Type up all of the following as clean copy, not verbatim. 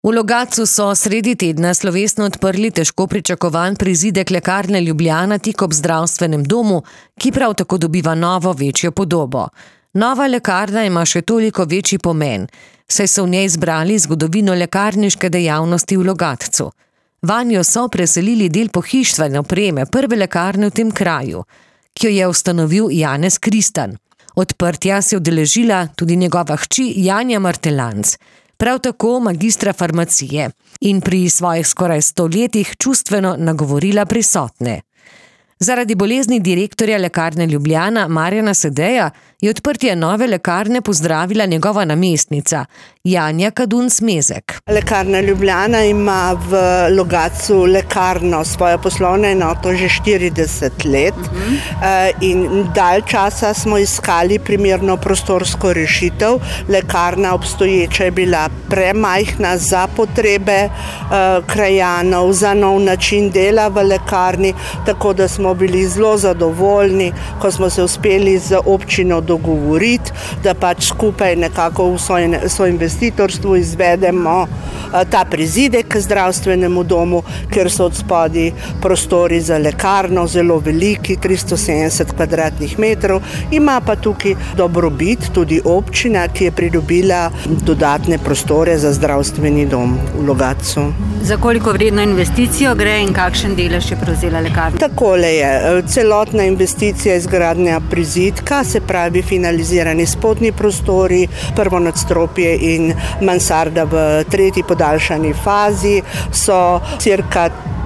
V Logatcu so sredi tedna slovesno odprli težko pričakovan prizidek Lekarne Ljubljana tik ob zdravstvenem domu, ki prav tako dobiva novo, večjo podobo. Nova lekarna ima še toliko večji pomen, saj so v njej zbrali zgodovino lekarniške dejavnosti v Logatcu. Vanjo so preselili del pohištvene opreme prve lekarne v tem kraju, ki jo je ustanovil Janez Kristan. Odprtja se je udeležila tudi njegova hči Janja Martelanc, prav tako magistra farmacije, in pri svojih skoraj 100 letih čustveno nagovorila prisotne. Zaradi bolezni direktorja Lekarne Ljubljana Marjana Sedeja je odprtje nove lekarne pozdravila njegova namestnica Janja Kadunc-Mezek. Lekarna Ljubljana ima v Logatcu lekarno, svojo poslovno enoto že 40 let in dalj časa smo iskali primerno prostorsko rešitev. Lekarna obstoječa je bila premajhna za potrebe krajanov, za nov način dela v lekarni, tako da smo bili zelo zadovoljni, ko smo se uspeli z občino dogovoriti, da pač skupaj nekako v svojem investitorstvu izvedemo ta prizidek k zdravstvenemu domu, ker so od spodaj prostori za lekarno zelo veliki, 370 kvadratnih metrov. Ima pa tukaj dobrobit tudi občina, ki je pridobila dodatne prostore za zdravstveni dom v Logatcu. Za koliko vredno investicijo gre in kakšen delež je prevzela lekarna? Takole je, celotna investicija izgradnja prizidka, se pravi finalizirani spodnji prostori, prvo nadstropje in mansarda v tretji podaljšani fazi so cirka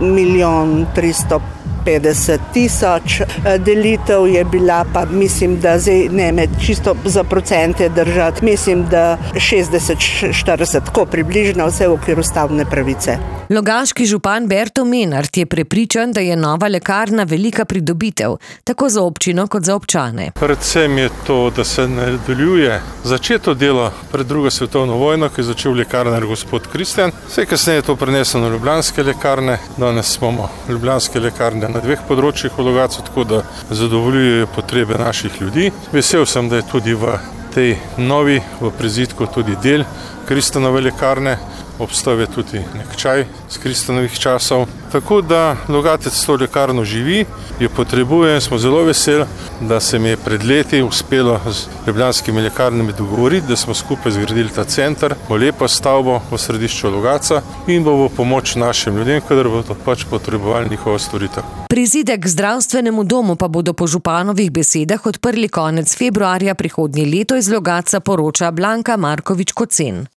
1.350.000. Delitev je bila pa, mislim, da zdaj ne med čisto za procente držati, mislim, da 60-40, tako približno, vse v okviru stavbne pravice. Logaški župan Berto Menart je prepričan, da je nova lekarna velika pridobitev, tako za občino kot za občane. Predvsem je to, da se nadaljuje začeto delo pred drugo svetovno vojno, ki je začel lekarnar gospod Kristan. Vse kasneje je to preneslo na ljubljanske lekarne. Danes imamo ljubljanske lekarne na 2 področjih v Logatcu, tako da zadovoljujejo potrebe naših ljudi. Vesel sem, da je tudi v tej novi, v prizidku tudi del Kristanove lekarne. Obstaja tudi nek čaj z Kristanovih časov. Tako da Logatec to lekarno živi, jo potrebuje in smo zelo veseli, da se mi je pred leti uspelo z ljubljanskimi lekarnami dogovoriti, da smo skupaj zgradili ta center, lepo stavbo v središču Logatca in bo v pomoč našim ljudem, kadar bodo pač potrebovali njihovo storitev. Prizidek k zdravstvenemu domu pa bodo po županovih besedah odprli konec februarja prihodnje leto, iz Logatca poroča Blanka Markovič Kocen.